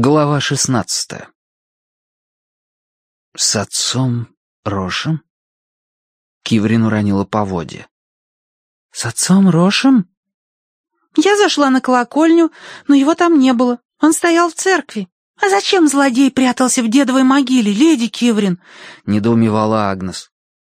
Глава 16. С отцом Рошем? Киврин уронила поводья. С отцом Рошем? Я зашла на колокольню, но его там не было. Он стоял в церкви. А зачем злодей прятался в дедовой могиле, леди Киврин? Недоумевала Агнес.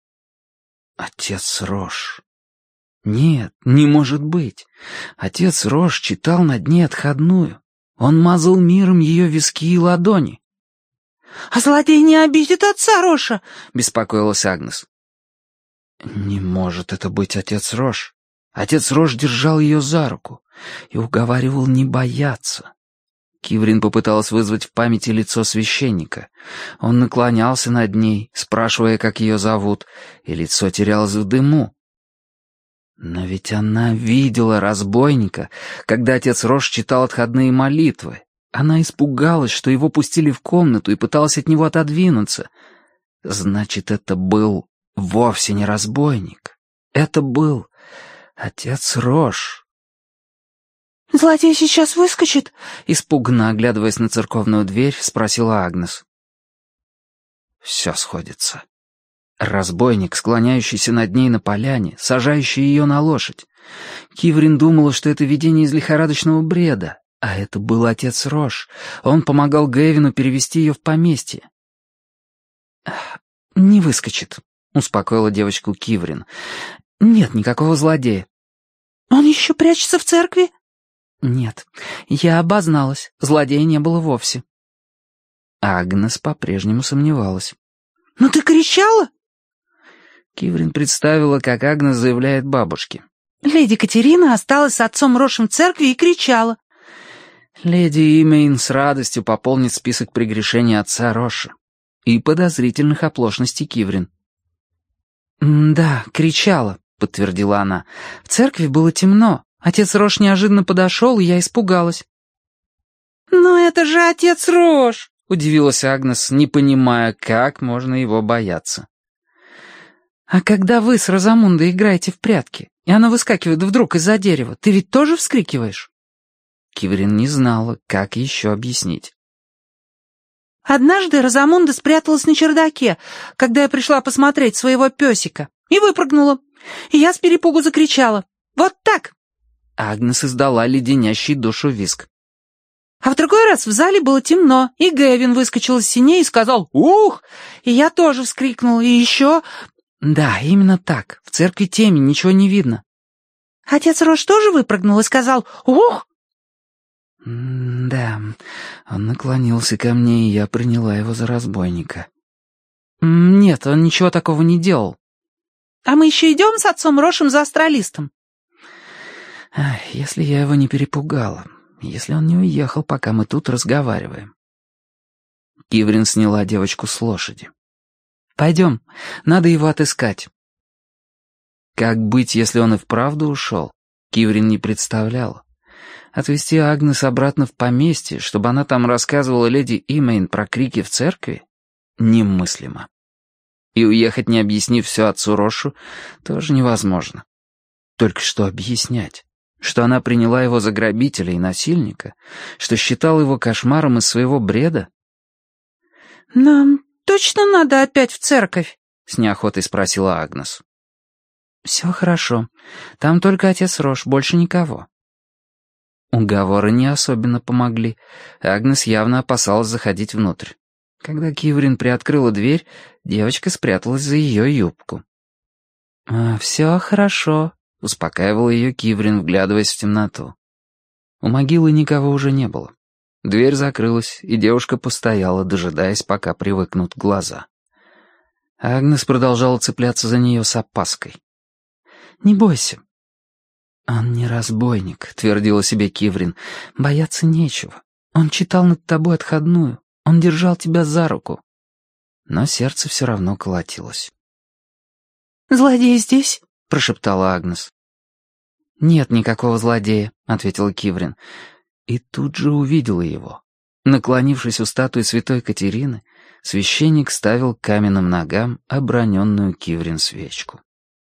Отец Рош. Нет, не может быть. Отец Рош читал над ней отходную. Он мазал миром ее виски и ладони. «А злодей не обидит отца Роша?» — беспокоилась Агнес. Не может это быть отец Рош. Отец Рош держал ее за руку и уговаривал не бояться. Киврин попыталась вызвать в памяти лицо священника. Он наклонялся над ней, спрашивая, как ее зовут, и лицо терялось в дыму. Но ведь она видела разбойника, когда отец Рош читал отходные молитвы. Она испугалась, что его пустили в комнату и пыталась от него отодвинуться. Значит, это был вовсе не разбойник. Это был отец Рош. «Злодей сейчас выскочит?» — испуганно оглядываясь на церковную дверь, спросила Агнес. Все сходится. Разбойник, склоняющийся над ней на поляне, сажающий ее на лошадь. Киврин думала, что это видение из лихорадочного бреда, а это был отец Рош. Он помогал Гэвину перевести ее в поместье. «Не выскочит», — успокоила девочку Киврин. «Нет никакого злодея». «Он еще прячется в церкви?» «Нет, я обозналась. Злодея не было вовсе». Агнес по-прежнему сомневалась. «Ну ты кричала?» Киврин представила, как Агнес заявляет бабушке. «Леди Катерина осталась с отцом Рошем в церкви и кричала». Леди Имейн с радостью пополнит список прегрешений отца Роша и подозрительных оплошностей Киврин. «Да, кричала», — подтвердила она. «В церкви было темно. Отец Рош неожиданно подошел, и я испугалась». «Но это же отец Рош!» — удивилась Агнес, не понимая, как можно его бояться. «А когда вы с Розамундой играете в прятки, и она выскакивает вдруг из-за дерева, ты ведь тоже вскрикиваешь?» Киврин не знала, как еще объяснить. «Однажды Розамунда спряталась на чердаке, когда я пришла посмотреть своего песика, и выпрыгнула. И я с перепугу закричала. Вот так!» Агнес издала леденящий душу визг. А в другой раз в зале было темно, и Гэвин выскочил из синей и сказал «Ух!» И я тоже вскрикнула, и еще... «Да, именно так. В церкви темень, ничего не видно». «Отец Рош тоже выпрыгнул и сказал «Ух!» «Да, он наклонился ко мне, и я приняла его за разбойника». «Нет, он ничего такого не делал». «А мы еще идем с отцом Рошем за астралистом?» «Если я его не перепугала, если он не уехал, пока мы тут разговариваем». Киврин сняла девочку с лошади. «Пойдем, надо его отыскать». Как быть, если он и вправду ушел? Киврин не представляла. Отвезти Агнес обратно в поместье, чтобы она там рассказывала леди Имейн про крики в церкви? Немыслимо. И уехать, не объяснив все отцу Рошу, тоже невозможно. Только что объяснять? Что она приняла его за грабителя и насильника? Что считала его кошмаром из своего бреда? «Нам точно надо опять в церковь?» — с неохотой спросила Агнес. «Все хорошо. Там только отец Рош, больше никого». Уговоры не особенно помогли. Агнес явно опасалась заходить внутрь. Когда Киврин приоткрыла дверь, девочка спряталась за ее юбку. «Все хорошо», — успокаивала ее Киврин, вглядываясь в темноту. У могилы никого уже не было. Дверь закрылась, и девушка постояла, дожидаясь, пока привыкнут глаза. Агнес продолжала цепляться за нее с опаской. «Не бойся». «Он не разбойник», — твердила себе Киврин. «Бояться нечего. Он читал над тобой отходную. Он держал тебя за руку». Но сердце все равно колотилось. «Злодей здесь?» — прошептала Агнес. «Нет никакого злодея», — ответила Киврин. И тут же увидела его. Наклонившись у статуи святой Катерины, священник ставил к каменным ногам оброненную Киврин свечку.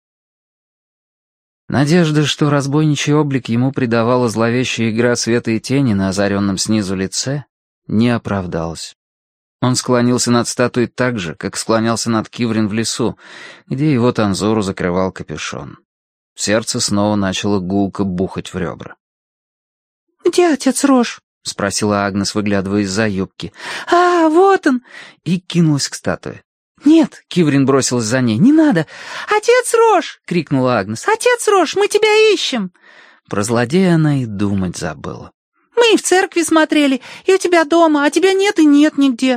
Надежда, что разбойничий облик ему придавала зловещая игра света и тени на озаренном снизу лице, не оправдалось. Он склонился над статуей так же, как склонялся над Киврин в лесу, где его танзуру закрывал капюшон. Сердце снова начало гулко бухать в ребра. «Где отец Рош?» — спросила Агнес, выглядывая из-за юбки. «А, вот он!» И кинулась к статуе. «Нет!» — Киврин бросилась за ней. «Не надо!» «Отец Рош!» — крикнула Агнес. «Отец Рош, мы тебя ищем!» Про злодея она и думать забыла. «Мы и в церкви смотрели, и у тебя дома, а тебя нет и нет нигде».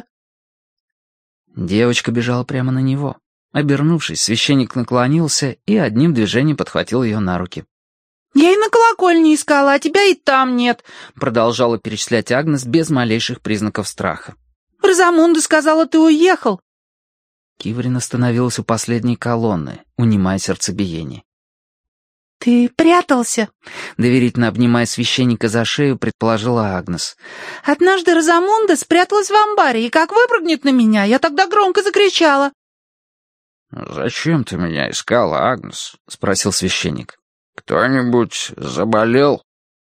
Девочка бежала прямо на него. Обернувшись, священник наклонился и одним движением подхватил ее на руки. «Я и на колокольне искала, а тебя и там нет», — продолжала перечислять Агнес без малейших признаков страха. «Розамунда сказала, ты уехал». Киврин остановилась у последней колонны, унимая сердцебиение. «Ты прятался?» — доверительно обнимая священника за шею, предположила Агнес. «Однажды Розамунда спряталась в амбаре, и как выпрыгнет на меня, я тогда громко закричала». «Зачем ты меня искала, Агнес?» — спросил священник. «Кто-нибудь заболел?»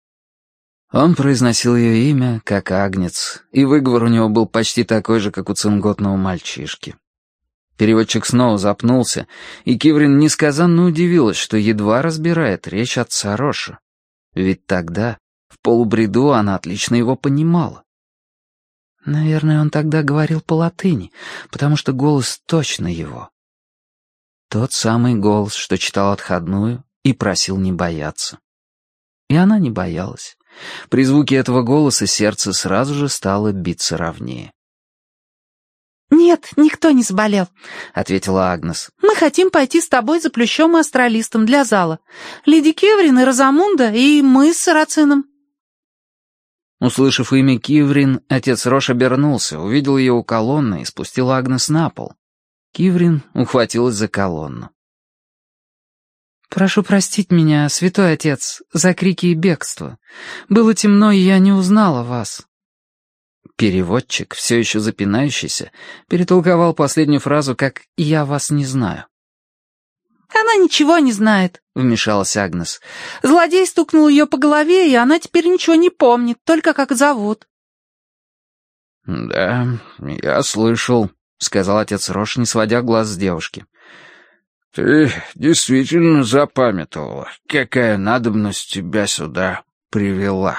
Он произносил ее имя, как Агнец, и выговор у него был почти такой же, как у цинготного мальчишки. Переводчик снова запнулся, и Киврин несказанно удивилась, что едва разбирает речь отца Роша. Ведь тогда, в полубреду, она отлично его понимала. Наверное, он тогда говорил по-латыни, потому что голос точно его. Тот самый голос, что читал отходную и просил не бояться. И она не боялась. При звуке этого голоса сердце сразу же стало биться ровнее. «Нет, никто не заболел», — ответила Агнес. «Мы хотим пойти с тобой за плющом и астролистом для зала. Леди Киврин и Розамунда, и мы с Сарацином». Услышав имя Киврин, отец Рош обернулся, увидел ее у колонны и спустил Агнес на пол. Киврин ухватилась за колонну. «Прошу простить меня, святой отец, за крики и бегство. Было темно, и я не узнала вас». Переводчик, все еще запинающийся, перетолковал последнюю фразу как «я вас не знаю». «Она ничего не знает», — вмешалась Агнес. «Злодей стукнул ее по голове, и она теперь ничего не помнит, только как зовут». «Да, я слышал», — сказал отец Рош, не сводя глаз с девушки. «Ты действительно запамятовала, какая надобность тебя сюда привела».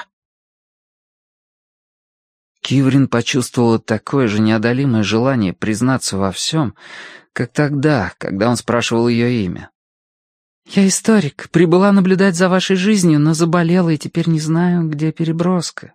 Киврин почувствовала такое же неодолимое желание признаться во всем, как тогда, когда он спрашивал ее имя. «Я историк, прибыла наблюдать за вашей жизнью, но заболела и теперь не знаю, где переброска».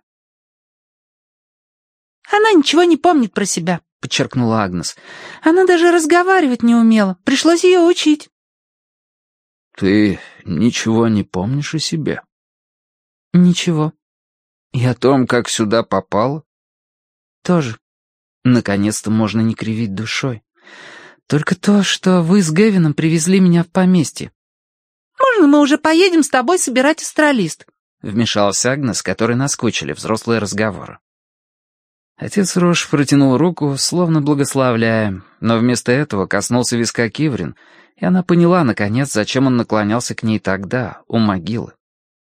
«Она ничего не помнит про себя», — подчеркнула Агнес. «Она даже разговаривать не умела, пришлось ее учить». «Ты ничего не помнишь о себе?» «Ничего». «И о том, как сюда попала?» «Тоже. Наконец-то можно не кривить душой. Только то, что вы с Гевином привезли меня в поместье». «Можно мы уже поедем с тобой собирать астролист?» — вмешалась Агнес, которой наскучили взрослые разговоры. Отец Рош протянул руку, словно благословляя, но вместо этого коснулся виска Киврин, и она поняла, наконец, зачем он наклонялся к ней тогда, у могилы.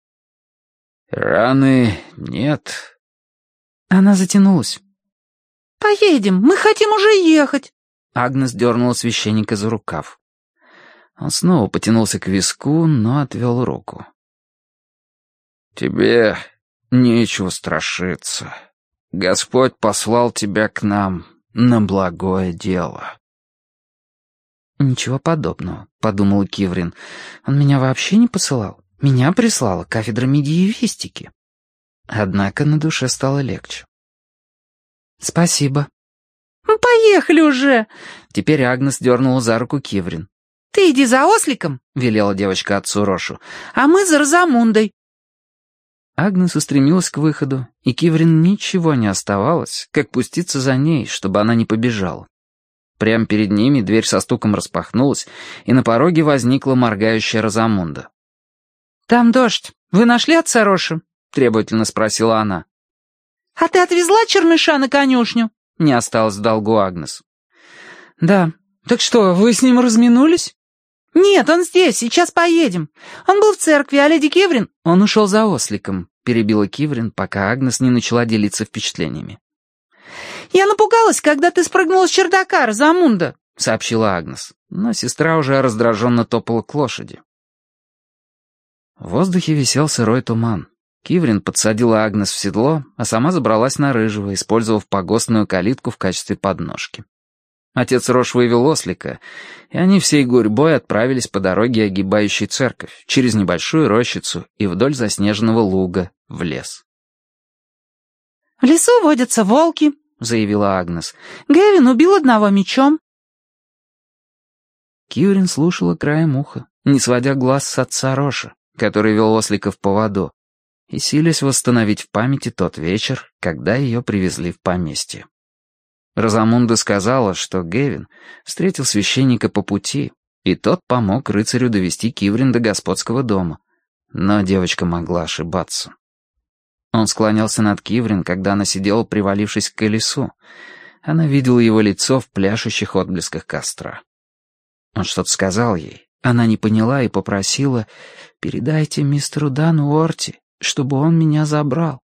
«Раны нет». Она затянулась. «Поедем, мы хотим уже ехать». Агнес дернула священника за рукав. Он снова потянулся к виску, но отвел руку. «Тебе нечего страшиться. Господь послал тебя к нам на благое дело». «Ничего подобного», — подумала Киврин. «Он меня вообще не посылал. Меня прислала кафедра медиевистики». Однако на душе стало легче. «Спасибо». «Поехали уже!» Теперь Агнес дернула за руку Киврин. «Ты иди за осликом», — велела девочка отцу Рошу. «а мы за Розамундой». Агнес устремилась к выходу, и Киврин ничего не оставалось, как пуститься за ней, чтобы она не побежала. Прямо перед ними дверь со стуком распахнулась, и на пороге возникла моргающая Розамунда. «Там дождь. Вы нашли отца Роша?» — требовательно спросила она. «А ты отвезла черныша на конюшню?» — не осталось в долгу Агнес. «Да. Так что, вы с ним разминулись?» «Нет, он здесь, сейчас поедем. Он был в церкви, а леди Киврин...» «Он ушел за осликом», — перебила Киврин, пока Агнес не начала делиться впечатлениями. «Я напугалась, когда ты спрыгнула с чердака, Розамунда», — сообщила Агнес, но сестра уже раздраженно топала к лошади. В воздухе висел сырой туман. Киврин подсадила Агнес в седло, а сама забралась на Рыжего, использовав погостную калитку в качестве подножки. Отец Рош вывел ослика, и они всей гурьбой отправились по дороге, огибающей церковь, через небольшую рощицу и вдоль заснеженного луга в лес. «В лесу водятся волки», — заявила Агнес. «Гэвин убил одного мечом». Киврин слушала краем уха, не сводя глаз с отца Роша, который вел ослика в поводу, и силясь восстановить в памяти тот вечер, когда ее привезли в поместье. Розамунда сказала, что Гэвин встретил священника по пути, и тот помог рыцарю довести Киврин до господского дома. Но девочка могла ошибаться. Он склонялся над Киврин, когда она сидела, привалившись к колесу. Она видела его лицо в пляшущих отблесках костра. Он что-то сказал ей. Она не поняла и попросила: «Передайте мистеру Дану Орти, чтобы он меня забрал».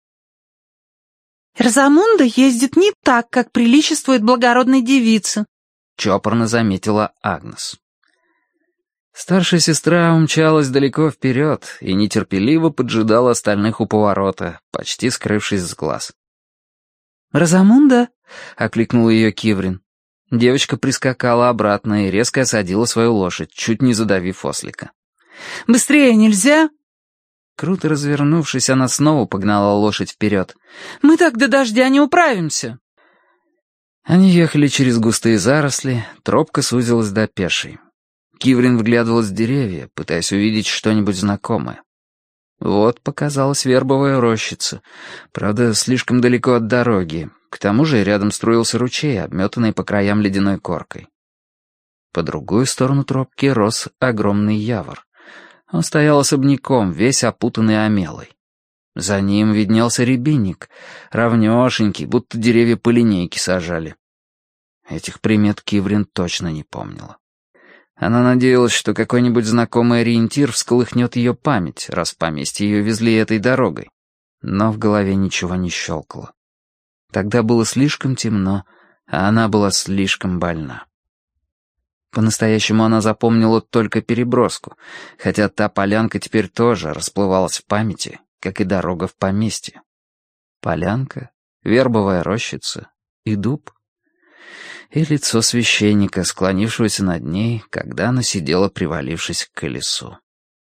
«Розамунда ездит не так, как приличествует благородной девице», — чопорно заметила Агнес. Старшая сестра умчалась далеко вперед и нетерпеливо поджидала остальных у поворота, почти скрывшись с глаз. «Розамунда?» — окликнула ее Киврин. Девочка прискакала обратно и резко осадила свою лошадь, чуть не задавив ослика. «Быстрее нельзя?» Круто развернувшись, она снова погнала лошадь вперед. «Мы так до дождя не управимся». Они ехали через густые заросли, тропка сузилась до пешей. Киврин вглядывалась в деревья, пытаясь увидеть что-нибудь знакомое. Вот показалась вербовая рощица, правда, слишком далеко от дороги. К тому же рядом струился ручей, обметанный по краям ледяной коркой. По другую сторону тропки рос огромный явор. Он стоял особняком, весь опутанный омелой. За ним виднелся рябинник, равнёшенький, будто деревья по линейке сажали. Этих примет Киврин точно не помнила. Она надеялась, что какой-нибудь знакомый ориентир всколыхнет ее память, раз в поместье ее везли этой дорогой. Но в голове ничего не щелкало. Тогда было слишком темно, а она была слишком больна. По-настоящему она запомнила только переброску, хотя та полянка теперь тоже расплывалась в памяти, как и дорога в поместье. Полянка, вербовая рощица и дуб. И лицо священника, склонившегося над ней, когда она сидела, привалившись к колесу.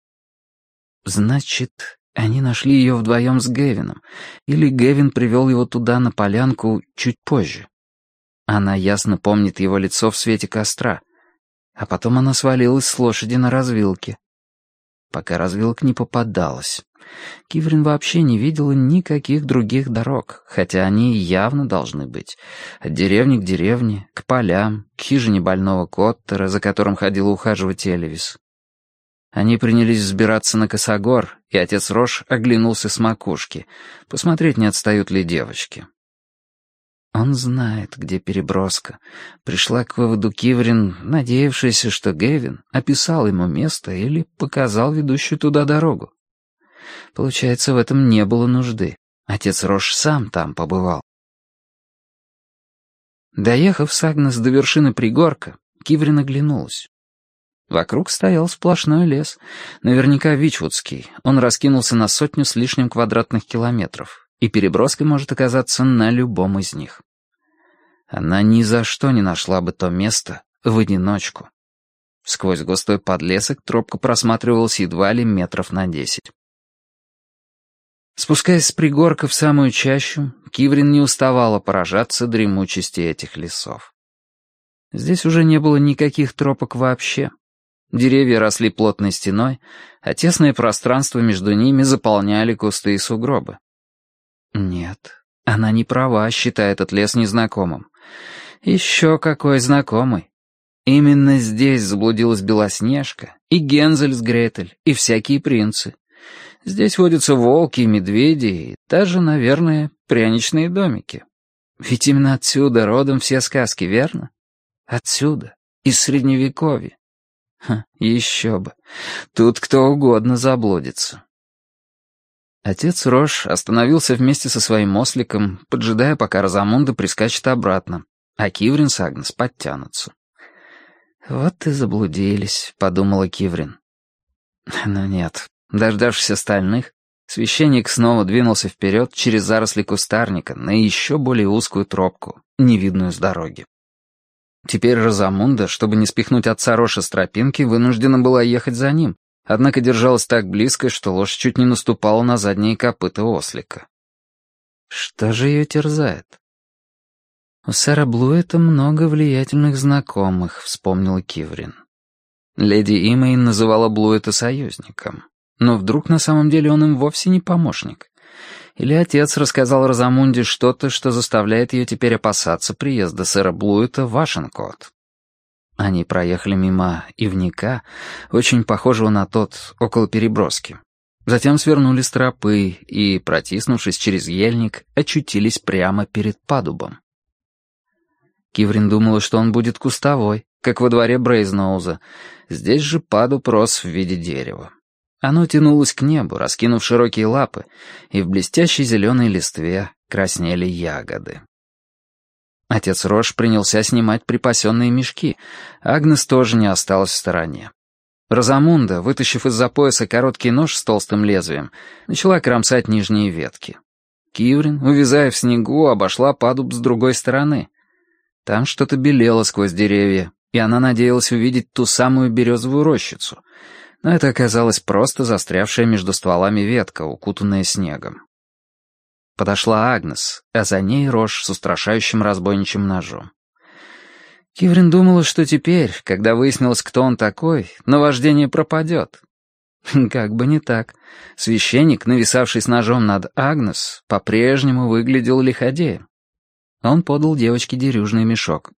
Значит, они нашли ее вдвоем с Гэвином, или Гэвин привел его туда, на полянку, чуть позже. Она ясно помнит его лицо в свете костра, а потом она свалилась с лошади на развилке. Пока развилка не попадалась. Киврин вообще не видела никаких других дорог, хотя они явно должны быть. От деревни к деревне, к полям, к хижине больного Коттера, за которым ходила ухаживать Элевис. Они принялись взбираться на косогор, и отец Рош оглянулся с макушки, посмотреть, не отстают ли девочки. Он знает, где переброска. Пришла к выводу Киврин, надеявшаяся, что Гэвин описал ему место или показал ведущую туда дорогу. Получается, в этом не было нужды. Отец Рош сам там побывал. Доехав с Агнес до вершины пригорка, Киврин оглянулась. Вокруг стоял сплошной лес, наверняка Вичвудский. Он раскинулся на 100 с лишним квадратных километров, и переброской может оказаться на любом из них. Она ни за что не нашла бы то место в одиночку. Сквозь густой подлесок тропка просматривалась едва ли метров на 10. Спускаясь с пригорка в самую чащу, Киврин не уставала поражаться дремучести этих лесов. Здесь уже не было никаких тропок вообще. Деревья росли плотной стеной, а тесное пространство между ними заполняли кусты и сугробы. Нет, она не права, считая этот лес незнакомым. Еще какой знакомый. Именно здесь заблудилась Белоснежка, и Гензель с Гретель, и всякие принцы. Здесь водятся волки и медведи, и даже, наверное, пряничные домики. Ведь именно отсюда родом все сказки, верно? Отсюда, из Средневековья. Еще бы. Тут кто угодно заблудится. Отец Рош остановился вместе со своим осликом, поджидая, пока Розамунда прискачет обратно, а Киврин с Агнес подтянутся. «Вот и заблудились», — подумала Киврин. Но нет, дождавшись остальных, священник снова двинулся вперед через заросли кустарника на еще более узкую тропку, невидную с дороги. Теперь Розамунда, чтобы не спихнуть отца Роша с тропинки, вынуждена была ехать за ним, однако держалась так близко, что лошадь чуть не наступала на задние копыта ослика. Что же ее терзает? «У сэра Блуэта много влиятельных знакомых», — вспомнила Киврин. Леди Имэйн называла Блуэта союзником. Но вдруг на самом деле он им вовсе не помощник? Или отец рассказал Розамунде что-то, что заставляет ее теперь опасаться приезда сэра Блуэта в Ашенкот? Они проехали мимо ивника, очень похожего на тот, около переброски. Затем свернули с тропы и, протиснувшись через ельник, очутились прямо перед падубом. Киврин думала, что он будет кустовой, как во дворе Брейзноуза. Здесь же падуб рос в виде дерева. Оно тянулось к небу, раскинув широкие лапы, и в блестящей зеленой листве краснели ягоды. Отец Рош принялся снимать припасенные мешки. Агнес тоже не осталась в стороне. Розамунда, вытащив из-за пояса короткий нож с толстым лезвием, начала кромсать нижние ветки. Киврин, увязая в снегу, обошла падуб с другой стороны. Там что-то белело сквозь деревья, и она надеялась увидеть ту самую березовую рощицу. Но это оказалось просто застрявшая между стволами ветка, укутанная снегом. Подошла Агнес, а за ней Рош с устрашающим разбойничьим ножом. Киврин думала, что теперь, когда выяснилось, кто он такой, наваждение пропадет. Как бы не так. Священник, нависавший с ножом над Агнес, по-прежнему выглядел лиходеем. Он подал девочке дерюжный мешок.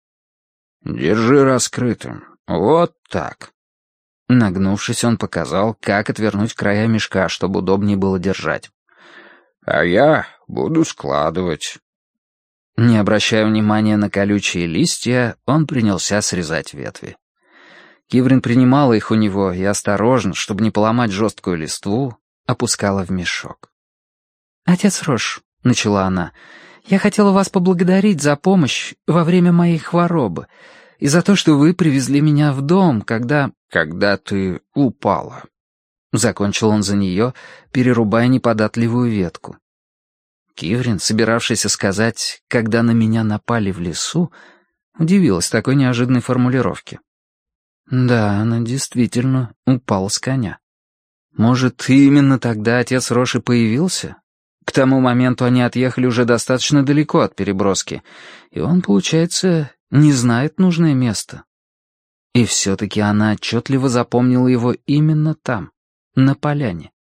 «Держи раскрытым. Вот так». Нагнувшись, он показал, как отвернуть края мешка, чтобы удобнее было держать. «А я буду складывать». Не обращая внимания на колючие листья, он принялся срезать ветви. Киврин принимала их у него и осторожно, чтобы не поломать жесткую листву, опускала в мешок. «Отец Рош», — начала она, — «я хотела вас поблагодарить за помощь во время моей хворобы и за то, что вы привезли меня в дом, когда ты упала». Закончил он за нее, перерубая неподатливую ветку. Киврин, собиравшийся сказать «когда на меня напали в лесу», удивилась такой неожиданной формулировке. Да, она действительно упала с коня. Может, именно тогда отец Рош и появился? К тому моменту они отъехали уже достаточно далеко от переброски, и он, получается, не знает нужное место. И все-таки она отчетливо запомнила его именно там, на поляне.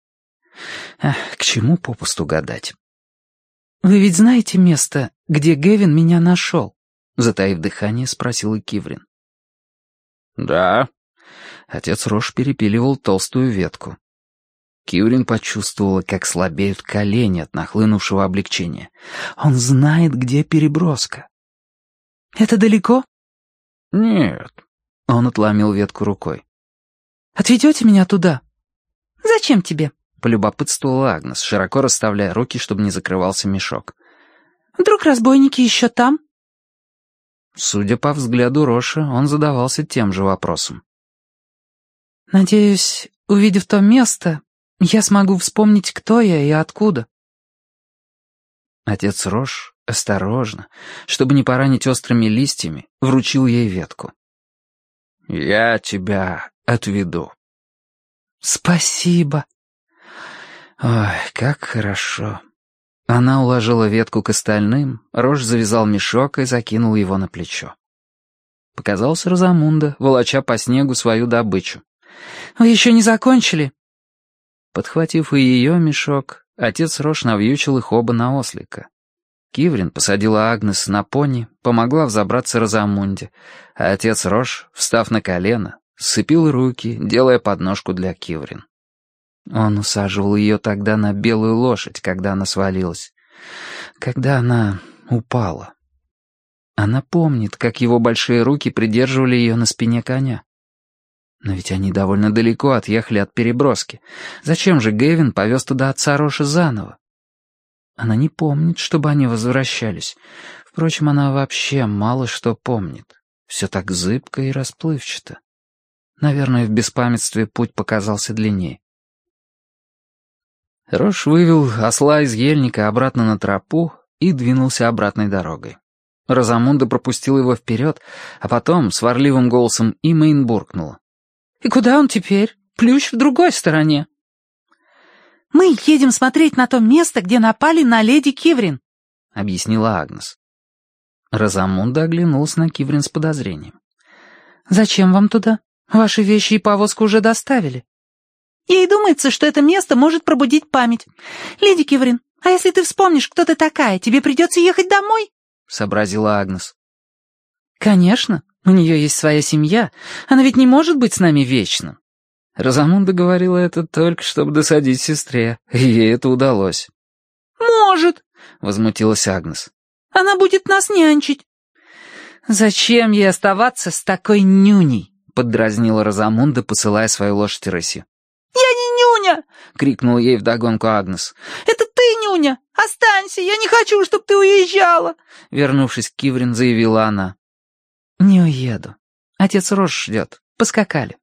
К чему попусту гадать? «Вы ведь знаете место, где Гевин меня нашел?» Затаив дыхание, спросила Киврин. «Да». Отец Рош перепиливал толстую ветку. Киврин почувствовала, как слабеют колени от нахлынувшего облегчения. Он знает, где переброска. «Это далеко?» «Нет». Он отломил ветку рукой. «Отведете меня туда?» «Зачем тебе?» — полюбопытствовала Агнес, широко расставляя руки, чтобы не закрывался мешок. «Вдруг разбойники еще там?» Судя по взгляду Роша, он задавался тем же вопросом. «Надеюсь, увидев то место, я смогу вспомнить, кто я и откуда». Отец Рош осторожно, чтобы не поранить острыми листьями, вручил ей ветку. «Я тебя отведу». «Спасибо». Ой, как хорошо. Она уложила ветку к остальным, Рош завязал мешок и закинул его на плечо. Показалась Розамунда, волоча по снегу свою добычу. «Вы еще не закончили?» Подхватив и ее мешок, отец Рош навьючил их оба на ослика. Киврин посадила Агнес на пони, помогла взобраться Розамунде, а отец Рош, встав на колено, сцепил руки, делая подножку для Киврин. Он усаживал ее тогда на белую лошадь, когда она свалилась, когда она упала. Она помнит, как его большие руки придерживали ее на спине коня. Но ведь они довольно далеко отъехали от переброски. Зачем же Гэвин повез туда отца Роша заново? Она не помнит, чтобы они возвращались. Впрочем, она вообще мало что помнит. Все так зыбко и расплывчато. Наверное, в беспамятстве путь показался длиннее. Рош вывел осла из ельника обратно на тропу и двинулся обратной дорогой. Розамунда пропустила его вперед, а потом сварливым голосом Имэйн буркнула: «И куда он теперь? Плющ в другой стороне». «Мы едем смотреть на то место, где напали на леди Киврин», — объяснила Агнес. Розамунда оглянулась на Киврин с подозрением. «Зачем вам туда? Ваши вещи и повозку уже доставили». «Ей думается, что это место может пробудить память. Леди Киврин, а если ты вспомнишь, кто ты такая, тебе придется ехать домой?» — сообразила Агнес. «Конечно, у нее есть своя семья. Она ведь не может быть с нами вечно». Розамунда говорила это только, чтобы досадить сестре, и ей это удалось. «Может», — возмутилась Агнес. «Она будет нас нянчить». «Зачем ей оставаться с такой нюней?» — поддразнила Розамунда, посылая свою лошадь рысью. «Я не нюня!» — крикнула ей вдогонку Агнес. «Это ты, нюня! Останься! Я не хочу, чтобы ты уезжала!» Вернувшись к Киврин, заявила она. «Не уеду. Отец Рош ждет. Поскакали».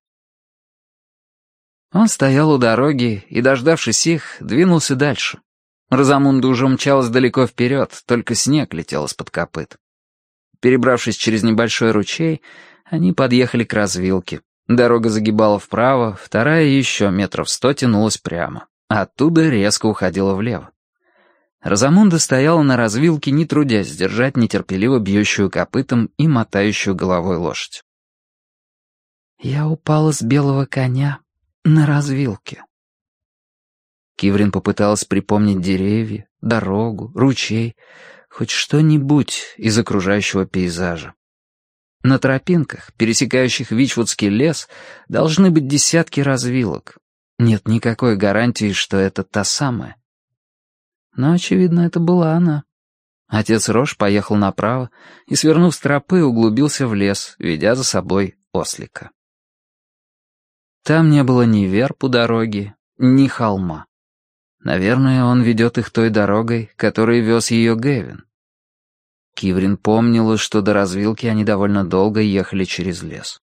Он стоял у дороги и, дождавшись их, двинулся дальше. Розамунда уже умчалась далеко вперед, только снег летел из-под копыт. Перебравшись через небольшой ручей, они подъехали к развилке. Дорога загибала вправо, вторая еще 100 метров тянулась прямо, а оттуда резко уходила влево. Розамунда стояла на развилке, не трудясь сдержать нетерпеливо бьющую копытом и мотающую головой лошадь. «Я упала с белого коня на развилке». Киврин попыталась припомнить деревья, дорогу, ручей, хоть что-нибудь из окружающего пейзажа. На тропинках, пересекающих Вичвудский лес, должны быть десятки развилок. Нет никакой гарантии, что это та самая. Но, очевидно, это была она. Отец Рош поехал направо и, свернув с тропы, углубился в лес, ведя за собой ослика. Там не было ни верб у дороги, ни холма. Наверное, он ведет их той дорогой, которой вез ее Гэвин. Киврин помнила, что до развилки они довольно долго ехали через лес.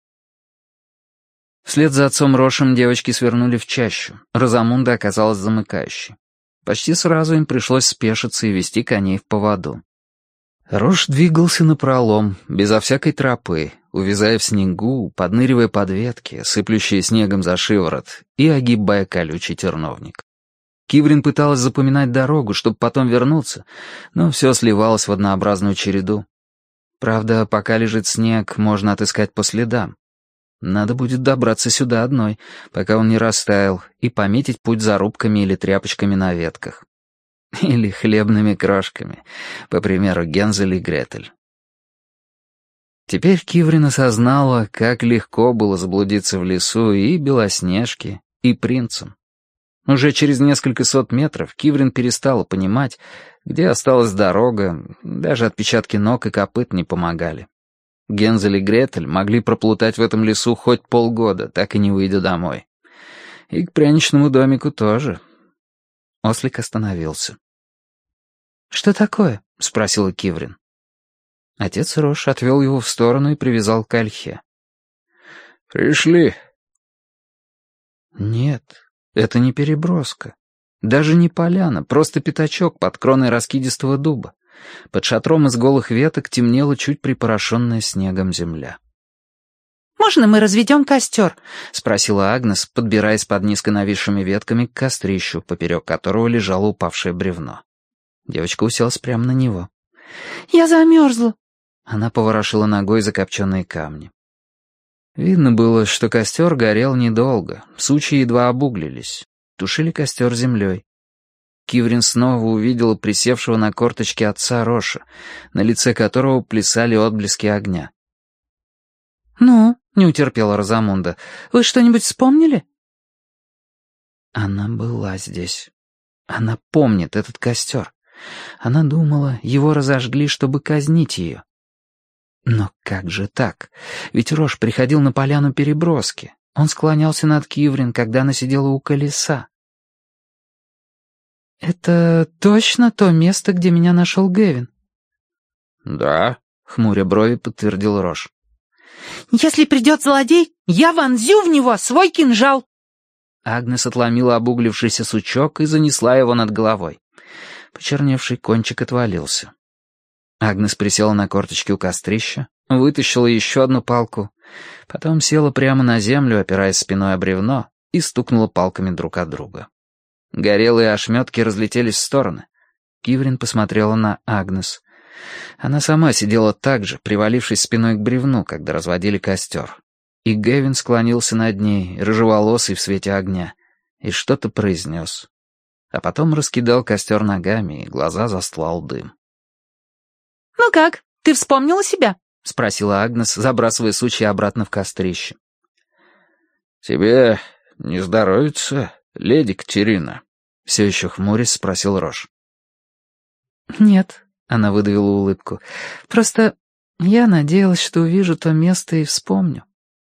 Вслед за отцом Рошем девочки свернули в чащу. Розамунда оказалась замыкающей. Почти сразу им пришлось спешиться и вести коней в поводу. Рош двигался напролом, безо всякой тропы, увязая в снегу, подныривая под ветки, сыплющие снегом за шиворот, и огибая колючий терновник. Киврин пыталась запоминать дорогу, чтобы потом вернуться, но все сливалось в однообразную череду. Правда, пока лежит снег, можно отыскать по следам. Надо будет добраться сюда одной, пока он не растаял, и пометить путь зарубками или тряпочками на ветках. Или хлебными крошками, по примеру Гензель и Гретель. Теперь Киврин осознала, как легко было заблудиться в лесу и Белоснежке, и принцем. Уже через несколько сот метров Киврин перестала понимать, где осталась дорога, даже отпечатки ног и копыт не помогали. Гензель и Гретель могли проплутать в этом лесу хоть полгода, так и не выйдя домой. И к пряничному домику тоже. Ослик остановился. «Что такое?» — спросила Киврин. Отец Рош отвел его в сторону и привязал к ольхе. «Пришли». «Нет, это не переброска. Даже не поляна, просто пятачок под кроной раскидистого дуба. Под шатром из голых веток темнела чуть припорошенная снегом земля. «Можно мы разведем костер?» — спросила Агнес, подбираясь под низко нависшими ветками к кострищу, поперек которого лежало упавшее бревно. Девочка уселась прямо на него. «Я замерзла». Она поворошила ногой закопченные камни. Видно было, что костер горел недолго, сучья едва обуглились. Тушили костер землей. Киврин снова увидела присевшего на корточки отца Роша, на лице которого плясали отблески огня. «Ну?» — не утерпела Розамунда. «Вы что-нибудь вспомнили?» Она была здесь. Она помнит этот костер. Она думала, его разожгли, чтобы казнить ее. Но как же так? Ведь Рош приходил на поляну переброски. Он склонялся над Киврин, когда она сидела у колеса. «Это точно то место, где меня нашел Гэвин?» «Да», — хмуря брови подтвердил Рош. «Если придет злодей, я вонзю в него свой кинжал!» Агнес отломила обуглившийся сучок и занесла его над головой. Почерневший кончик отвалился. Агнес присела на корточки у кострища, вытащила еще одну палку, потом села прямо на землю, опираясь спиной о бревно, и стукнула палками друг от друга. Горелые ошметки разлетелись в стороны. Киврин посмотрела на Агнес. Она сама сидела так же, привалившись спиной к бревну, когда разводили костер. И Гэвин склонился над ней, рыжеволосый в свете огня, и что-то произнес. А потом раскидал костер ногами, и глаза застлал дым. «Ну как, ты вспомнила себя?» — спросила Агнес, забрасывая сучья обратно в кострище. «Тебе не здоровится, леди Катерина?» — все еще хмурясь спросил Рош. «Нет», — она выдавила улыбку. «Просто я надеялась, что увижу то место и вспомню».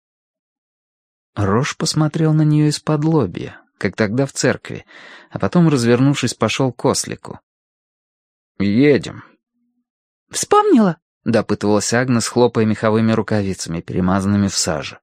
Рош посмотрел на нее из-под лобья, как тогда в церкви, а потом, развернувшись, пошел к ослику. «Едем». «Вспомнила?» — допытывалась Агнес, хлопая меховыми рукавицами, перемазанными в саже.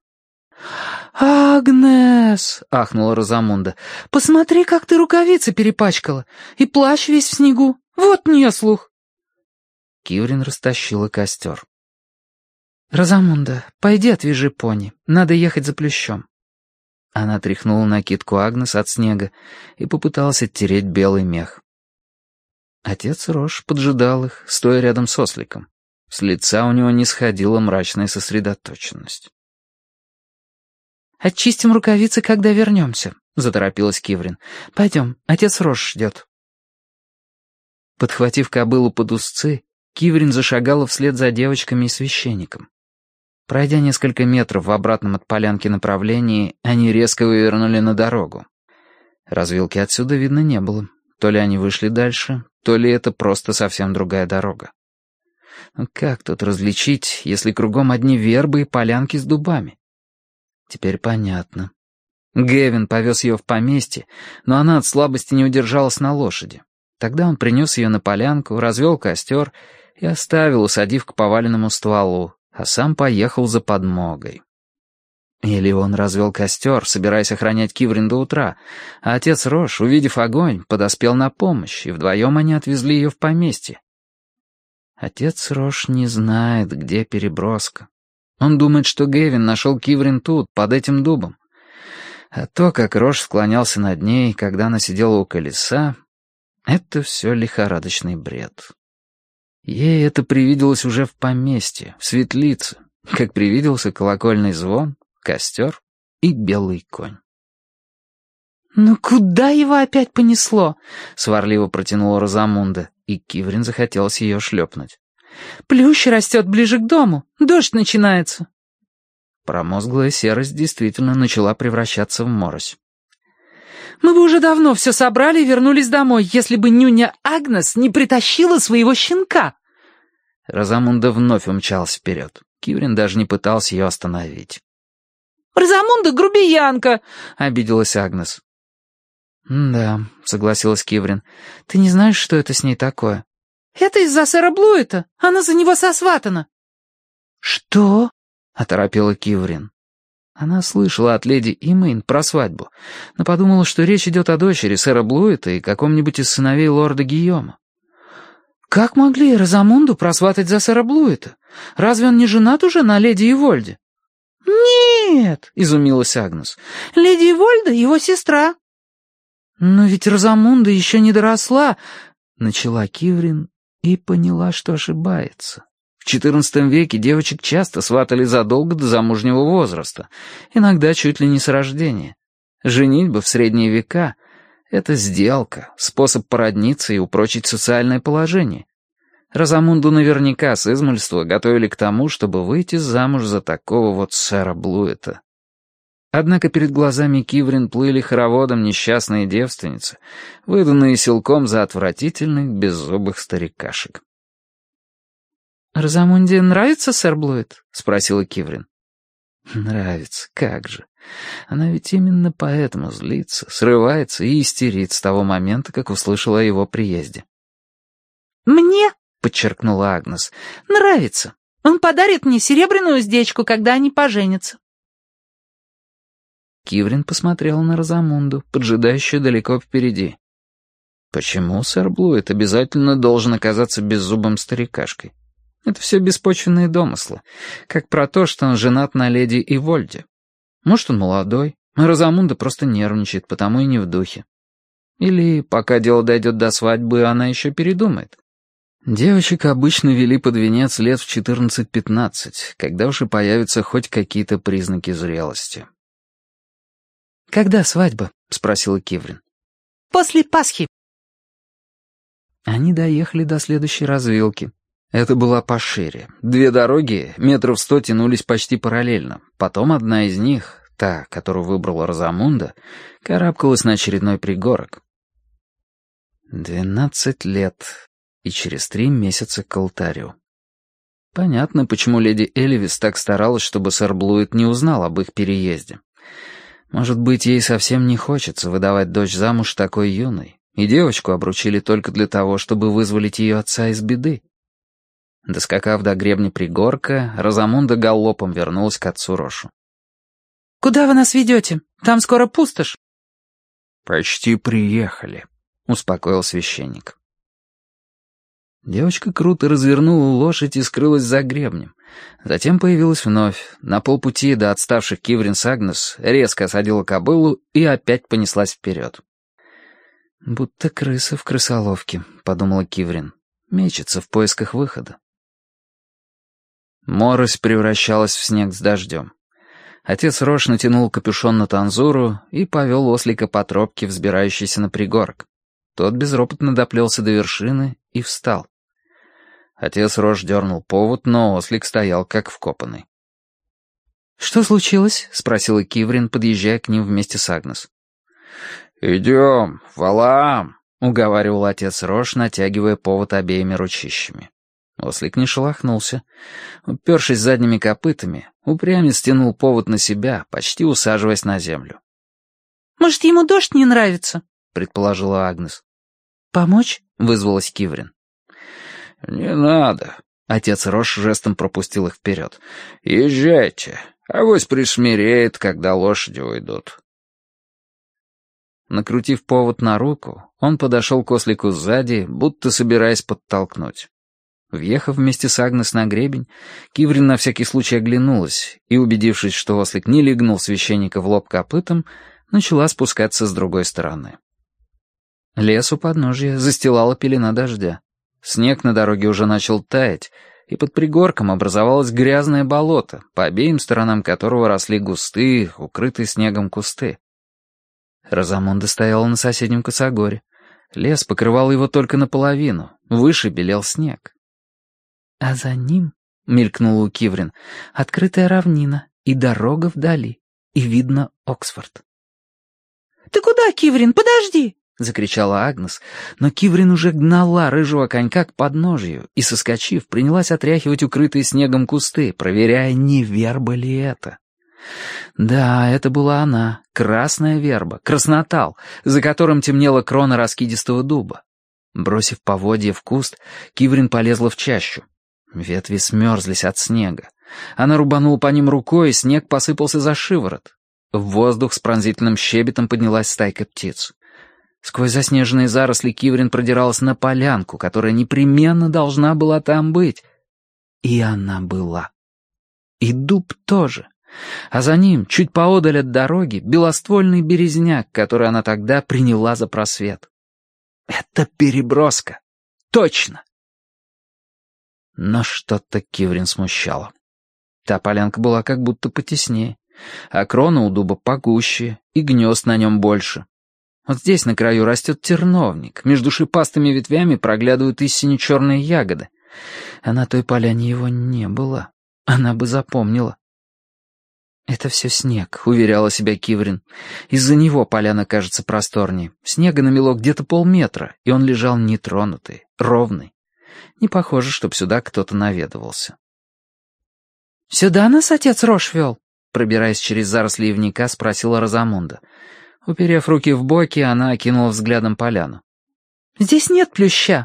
«Агнес!» — ахнула Розамунда. «Посмотри, как ты рукавицы перепачкала, и плащ весь в снегу. Вот неслух!» Киврин растащила костер. «Розамунда, пойди отвяжи пони, надо ехать за плющом». Она тряхнула накидку Агнес от снега и попыталась оттереть белый мех. Отец Рош поджидал их, стоя рядом с осликом. С лица у него не сходила мрачная сосредоточенность. «Очистим рукавицы, когда вернемся», — заторопилась Киврин. «Пойдем, отец Рош ждет». Подхватив кобылу под узцы, Киврин зашагала вслед за девочками и священником. Пройдя несколько метров в обратном от полянки направлении, они резко вывернули на дорогу. Развилки отсюда видно не было. То ли они вышли дальше, то ли это просто совсем другая дорога. Но как тут различить, если кругом одни вербы и полянки с дубами? Теперь понятно. Гэвин повез ее в поместье, но она от слабости не удержалась на лошади. Тогда он принес ее на полянку, развел костер и оставил, усадив к поваленному стволу, а сам поехал за подмогой. Или он развел костер, собираясь охранять Киврин до утра, а отец Рош, увидев огонь, подоспел на помощь, и вдвоем они отвезли ее в поместье. Отец Рош не знает, где переброска. Он думает, что Гэвин нашел Киврин тут, под этим дубом. А то, как Рош склонялся над ней, когда она сидела у колеса, это все лихорадочный бред. Ей это привиделось уже в поместье, в светлице, как привиделся колокольный звон, костер и белый конь. «Ну куда его опять понесло?» — сварливо протянула Розамунда, и Киврин захотелось ее шлепнуть. «Плющ растет ближе к дому, дождь начинается». Промозглая серость действительно начала превращаться в морось. «Мы бы уже давно все собрали и вернулись домой, если бы нюня Агнес не притащила своего щенка». Розамунда вновь умчалась вперед. Киврин даже не пытался ее остановить. «Розамунда грубиянка!» — обиделась Агнес. «Да», — согласилась Киврин. «Ты не знаешь, что это с ней такое?» «Это из-за сэра Блуэта. Она за него сосватана». «Что?» — оторопела Киврин. Она слышала от леди Имэйн про свадьбу, но подумала, что речь идет о дочери сэра Блуэта и каком-нибудь из сыновей лорда Гийома. «Как могли Розамунду просватать за сэра Блуэта? Разве он не женат уже на леди Ивольде?» «Нет», — изумилась Агнес. «Леди Ивольда — его сестра». «Но ведь Розамунда еще не доросла», — начала Киврин и поняла, что ошибается. В XIV веке девочек часто сватали задолго до замужнего возраста, иногда чуть ли не с рождения. Женитьба в средние века — это сделка, способ породниться и упрочить социальное положение. Розамунду наверняка с измольства готовили к тому, чтобы выйти замуж за такого вот сэра Блуэта. Однако перед глазами Киврин плыли хороводом несчастные девственницы, выданные силком за отвратительных беззубых старикашек. «Розамунде нравится, сэр Блуэт?» — спросила Киврин. «Нравится, как же. Она ведь именно поэтому злится, срывается и истерит с того момента, как услышала о его приезде». «Мне?» — подчеркнула Агнес. «Нравится. Он подарит мне серебряную уздечку, когда они поженятся». Киврин посмотрела на Розамунду, поджидающую далеко впереди. Почему сэр Блуэт обязательно должен оказаться беззубым старикашкой? Это все беспочвенные домыслы, как про то, что он женат на леди Ивольде. Может, он молодой, а Розамунда просто нервничает, потому и не в духе. Или, пока дело дойдет до свадьбы, она еще передумает. Девочек обычно вели под венец лет в 14-15, когда уж и появятся хоть какие-то признаки зрелости. «Когда свадьба?» — спросила Киврин. «После Пасхи». Они доехали до следующей развилки. Это была пошире. Две дороги, 100 метров тянулись почти параллельно. Потом одна из них, та, которую выбрала Розамунда, карабкалась на очередной пригорок. 12 лет и через 3 месяца к алтарю. Понятно, почему леди Элевис так старалась, чтобы сэр Блуэт не узнал об их переезде. Может быть, ей совсем не хочется выдавать дочь замуж такой юной, и девочку обручили только для того, чтобы вызволить ее отца из беды. Доскакав до гребня пригорка, Розамунда галопом вернулась к отцу Рошу. «Куда вы нас ведете? Там скоро пустошь». «Почти приехали», — успокоил священник. Девочка круто развернула лошадь и скрылась за гребнем. Затем появилась вновь. На полпути до отставших Киврин с Агнес резко осадила кобылу и опять понеслась вперед. «Будто крыса в крысоловке», — подумала Киврин. «Мечется в поисках выхода». Морось превращалась в снег с дождем. Отец Рош натянул капюшон на танзуру и повел ослика по тропке, взбирающейся на пригорок. Тот безропотно доплелся до вершины и встал. Отец Рош дернул повод, но ослик стоял как вкопанный. «Что случилось?» — спросила Киврин, подъезжая к ним вместе с Агнес. «Идем, Валаам», — уговаривал отец Рош, натягивая повод обеими ручищами. Ослик не шелохнулся. Упершись задними копытами, упрямец стянул повод на себя, почти усаживаясь на землю. «Может, ему дождь не нравится?» — предположила Агнес. «Помочь?» — вызвалась Киврин. «Не надо», — отец Рош жестом пропустил их вперед. «Езжайте, авось присмиреет, когда лошади уйдут». Накрутив повод на руку, он подошел к ослику сзади, будто собираясь подтолкнуть. Въехав вместе с Агнес на гребень, Киврин на всякий случай оглянулась и, убедившись, что ослик не легнул священника в лоб копытом, начала спускаться с другой стороны. Лес у подножья застилала пелена дождя. Снег на дороге уже начал таять, и под пригорком образовалось грязное болото, по обеим сторонам которого росли густые, укрытые снегом кусты. Розамунда стояла на соседнем косогоре. Лес покрывал его только наполовину, выше белел снег. «А за ним, — мелькнула у Киврин, — открытая равнина и дорога вдали, и видно Оксфорд». «Ты куда, Киврин? Подожди!» — закричала Агнес, но Киврин уже гнала рыжего конька к подножью и, соскочив, принялась отряхивать укрытые снегом кусты, проверяя, не верба ли это. Да, это была она, красная верба, краснотал, за которым темнела крона раскидистого дуба. Бросив поводья в куст, Киврин полезла в чащу. Ветви смерзлись от снега. Она рубанула по ним рукой, и снег посыпался за шиворот. В воздух с пронзительным щебетом поднялась стайка птиц. Сквозь заснеженные заросли Киврин продиралась на полянку, которая непременно должна была там быть. И она была. И дуб тоже. А за ним, чуть поодаль от дороги, белоствольный березняк, который она тогда приняла за просвет. Это переброска. Точно. Но что-то Киврин смущало. Та полянка была как будто потеснее, а крона у дуба погуще, и гнезд на нем больше. Вот здесь на краю растет терновник, между шипастыми ветвями проглядывают истинно черные ягоды. А на той поляне его не было, она бы запомнила. «Это все снег», — уверяла себя Киврин. «Из-за него поляна кажется просторнее. Снега намело где-то полметра, и он лежал нетронутый, ровный. Не похоже, чтоб сюда кто-то наведывался. «Сюда нас отец Рош вел?» Пробираясь через заросли ивника, спросила Розамунда. Уперев руки в боки, она окинула взглядом поляну. «Здесь нет плюща».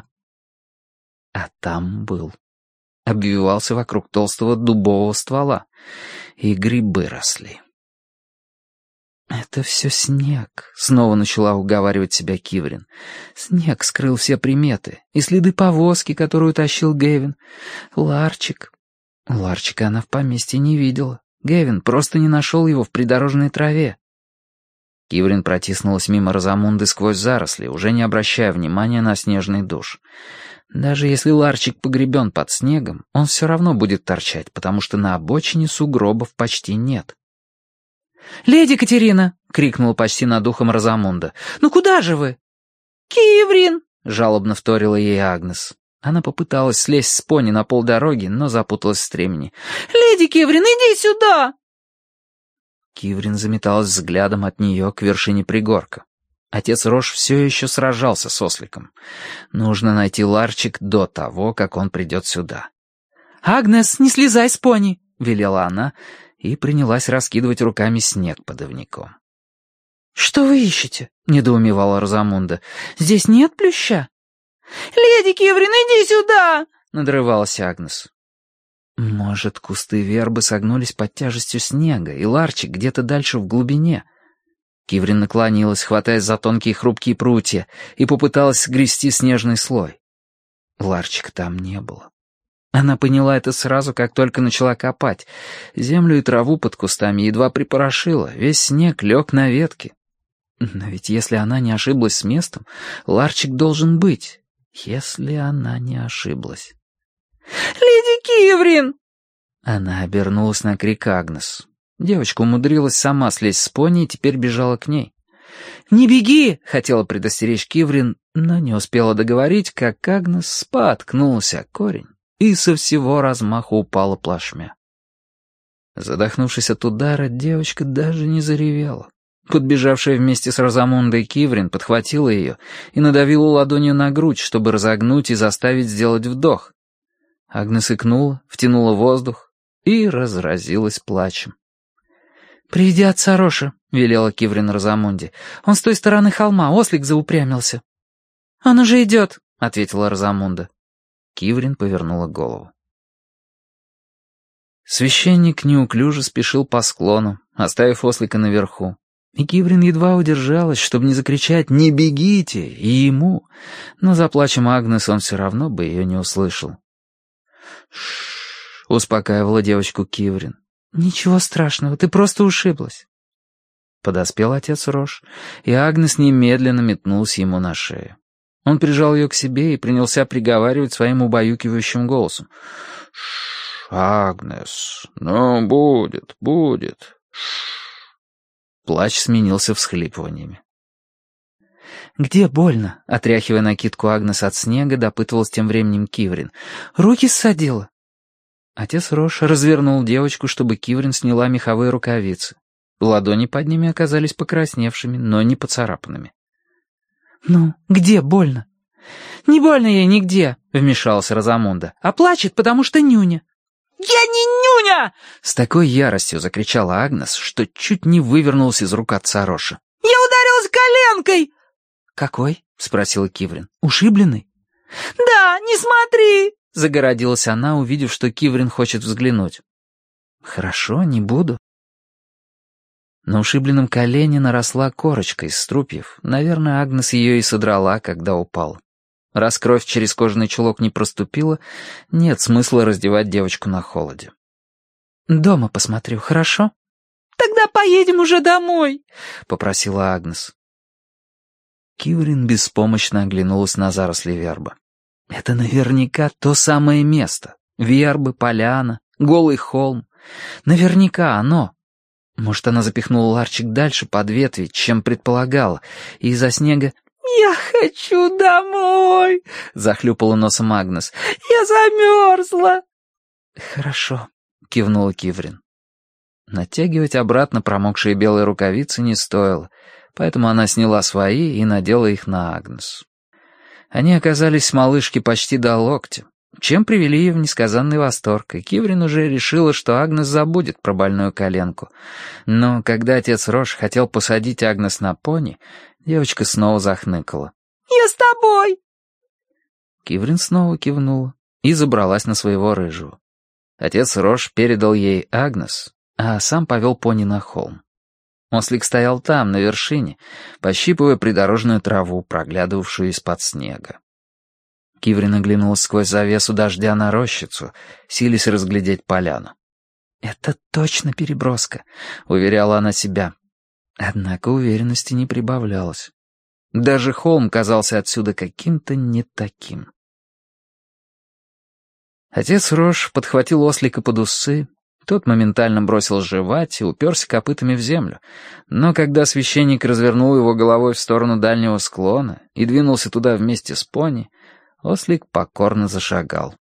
А там был. Обвивался вокруг толстого дубового ствола. И грибы росли. «Это все снег», — снова начала уговаривать себя Киврин. «Снег скрыл все приметы, и следы повозки, которую тащил Гэвин. Ларчик. Ларчика она в поместье не видела. Гэвин просто не нашел его в придорожной траве». Киврин протиснулась мимо Розамунды сквозь заросли, уже не обращая внимания на снежный душ. Даже если Ларчик погребен под снегом, он все равно будет торчать, потому что на обочине сугробов почти нет. «Леди Катерина!» — крикнула почти над ухом Розамунда. «Ну куда же вы?» «Киврин!» — жалобно вторила ей Агнес. Она попыталась слезть с пони на полдороги, но запуталась в стремени. «Леди Киврин, иди сюда!» Киврин заметалась взглядом от нее к вершине пригорка. Отец Рош все еще сражался с осликом. Нужно найти Ларчик до того, как он придет сюда. «Агнес, не слезай с пони!» — велела она и принялась раскидывать руками снег под ивником. «Что вы ищете?» — недоумевала Розамунда. «Здесь нет плюща?» «Леди Киврин, иди сюда!» — надрывалась Агнес. Может, кусты вербы согнулись под тяжестью снега, и Ларчик где-то дальше в глубине. Киврин наклонилась, хватаясь за тонкие хрупкие прутья, и попыталась сгрести снежный слой. Ларчика там не было. Она поняла это сразу, как только начала копать. Землю и траву под кустами едва припорошила, весь снег лег на ветки. Но ведь если она не ошиблась с местом, Ларчик должен быть, если она не ошиблась. «Леди Киврин!» Она обернулась на крик Агнес. Девочка умудрилась сама слезть с пони и теперь бежала к ней. «Не беги!» — хотела предостеречь Киврин, но не успела договорить, как Агнес споткнулась о корень и со всего размаху упала плашмя. Задохнувшись от удара, девочка даже не заревела. Подбежавшая вместе с Розамундой Киврин подхватила ее и надавила ладонью на грудь, чтобы разогнуть и заставить сделать вдох. Агнес икнула, втянула воздух и разразилась плачем. «Приведи отца Роша», — велела Киврин Розамунде. «Он с той стороны холма, ослик заупрямился». «Он уже идет», — ответила Розамунда. Киврин повернула голову. Священник неуклюже спешил по склону, оставив ослика наверху. И Киврин едва удержалась, чтобы не закричать «Не бегите!» и ему, но за плачем Агнес он все равно бы ее не услышал. «Ш-ш-ш», успокаивала девочку Киврин. «Ничего страшного, ты просто ушиблась». Подоспел отец Рош, и Агнес немедленно метнулась ему на шею. Он прижал ее к себе и принялся приговаривать своим убаюкивающим голосом. «Ш-ш, Агнес, ну, будет. Ш-ш». Плач сменился всхлипываниями. «Где больно?» — отряхивая накидку Агнес от снега, допытывалась тем временем Киврин. «Руки ссадила». Отец Рош развернул девочку, чтобы Киврин сняла меховые рукавицы. Ладони под ними оказались покрасневшими, но не поцарапанными. «Ну, где больно?» «Не больно ей нигде», — вмешалась Розамунда. «А плачет, потому что нюня». «Я не нюня!» — с такой яростью закричала Агнес, что чуть не вывернулась из рук отца Роша. «Я ударилась коленкой!» «Какой?» — спросила Киврин. «Ушибленный?» «Да, не смотри!» — загородилась она, увидев, что Киврин хочет взглянуть. «Хорошо, не буду». На ушибленном колене наросла корочка из струпьев. Наверное, Агнес ее и содрала, когда упала. Раз кровь через кожаный чулок не проступила, нет смысла раздевать девочку на холоде. «Дома посмотрю, хорошо?» «Тогда поедем уже домой», — попросила Агнес. Киврин беспомощно оглянулась на заросли вербы. Это наверняка то самое место. Вербы, поляна, голый холм. Наверняка оно. Может, она запихнула Ларчик дальше под ветви, чем предполагала, и из-за снега... «Я хочу домой!» — захлюпала носом Агнес. «Я замерзла!» «Хорошо», — кивнула Киврин. Натягивать обратно промокшие белые рукавицы не стоило, поэтому она сняла свои и надела их на Агнес. Они оказались с малышки почти до локтя, чем привели ее в несказанный восторг, и Киврин уже решила, что Агнес забудет про больную коленку. Но когда отец Рош хотел посадить Агнес на пони, девочка снова захныкала. «Я с тобой!» Киврин снова кивнула и забралась на своего рыжего. Отец Рош передал ей Агнес, а сам повел пони на холм. Ослик стоял там, на вершине, пощипывая придорожную траву, проглядывавшую из-под снега. Киврин оглянулась сквозь завесу дождя на рощицу, силясь разглядеть поляну. «Это точно переброска», — уверяла она себя. Однако уверенности не прибавлялось. Даже холм казался отсюда каким-то не таким. Отец Рош подхватил ослика под усы, тот моментально бросил жевать и уперся копытами в землю, но когда священник развернул его головой в сторону дальнего склона и двинулся туда вместе с пони, ослик покорно зашагал.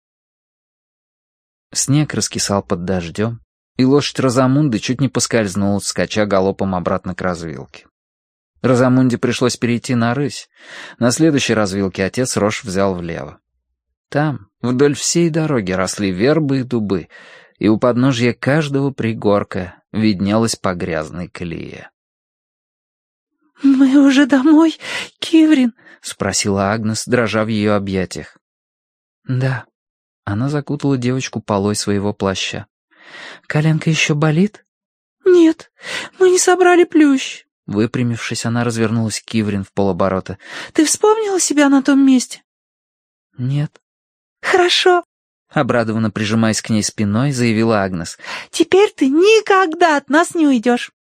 Снег раскисал под дождем, и лошадь Розамунды чуть не поскользнула, скача галопом обратно к развилке. Розамунде пришлось перейти на рысь. На следующей развилке отец Рош взял влево. Там, вдоль всей дороги, росли вербы и дубы, и у подножья каждого пригорка виднелась по грязной колее. «Мы уже домой, Киврин?» — спросила Агнес, дрожа в ее объятиях. «Да». Она закутала девочку полой своего плаща. «Коленка еще болит?» «Нет, мы не собрали плющ». Выпрямившись, она развернулась к Киврин в полоборота. «Ты вспомнила себя на том месте?» «Нет». «Хорошо», — обрадованно прижимаясь к ней спиной, заявила Агнес. «теперь ты никогда от нас не уйдешь.